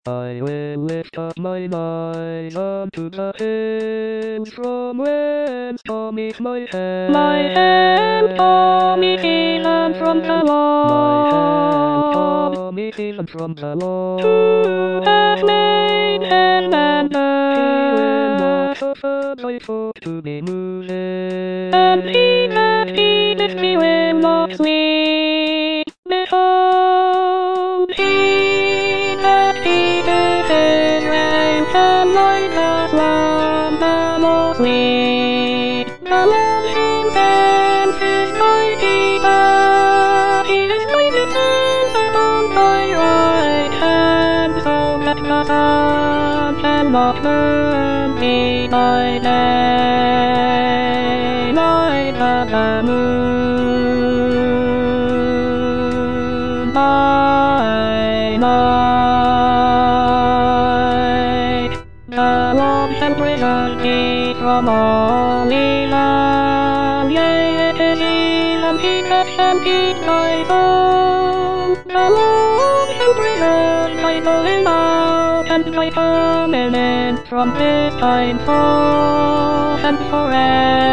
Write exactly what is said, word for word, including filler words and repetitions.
I will lift up mine eyes unto the hills from whence cometh my help. My help cometh even from the My help Lord, cometh even from the who hath made heaven and Lord. He will not earth. suffer thy foot to be moved. And he that feedeth me will not sleep. Behold, he that feedeth Israel shall like a slumber or sleep. The Lord himself is thy keeper. He is thy defense upon thy right hand, so that the sun shall not burn thee by day, neither the moon by night. The Lord shall preserve thee from all evil, yea, it is even he that shall keep thy soul. The Lord shall preserve thy going out and thy coming in from this time forth and forever.